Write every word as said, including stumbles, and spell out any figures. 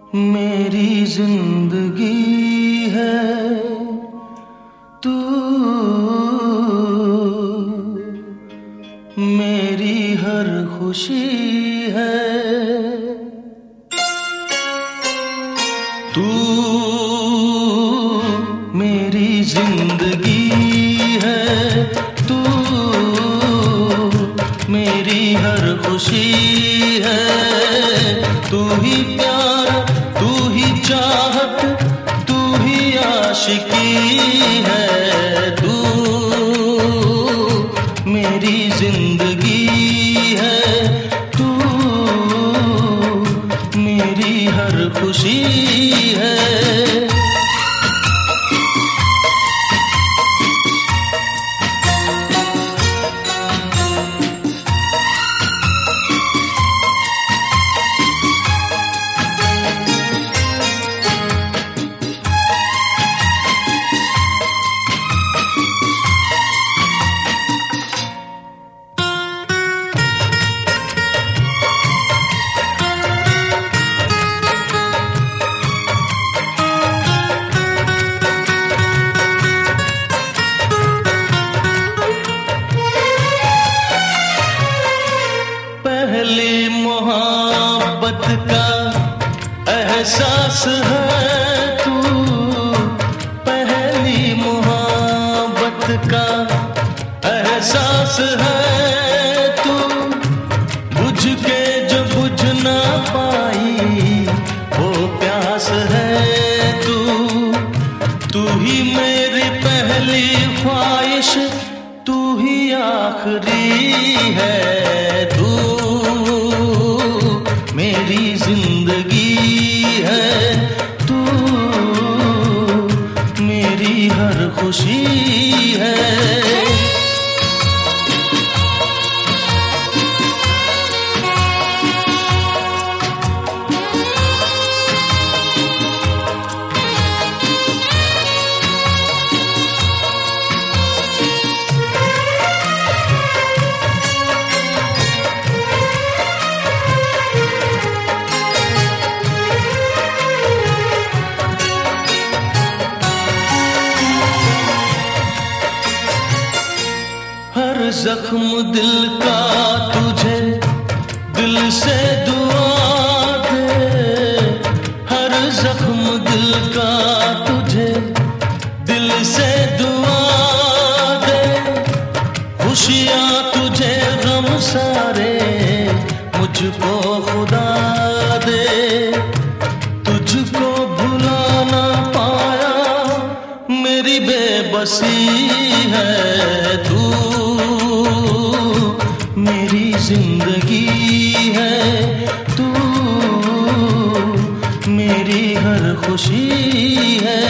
मेरी जिंदगी है तू, मेरी हर खुशी है तू, मेरी जिंदगी है तू, मेरी हर खुशी है। तू ही प्यार, तू ही चाहत, तू ही आशिकी है। तू मेरी जिंदगी है तू, मेरी हर खुशी है। पहली मोहब्बत का एहसास है तू, पहली मोहब्बत का एहसास है तू। बुझ के जो बुझ ना पाई वो प्यास है तू। तू ही मेरी पहली ख्वाहिश, तू ही आखिरी है। तू मेरी जिंदगी है तू, मेरी हर खुशी है। हर जख्म दिल का तुझे दिल से दुआ दे। हर जख्म दिल का तुझे दिल से दुआ दे। खुशियाँ तुझे गम सारे मुझको खुदा दे। तुझको भुला ना पाया मेरी बेबसी है। तू मेरी जिंदगी है तू, मेरी हर खुशी है।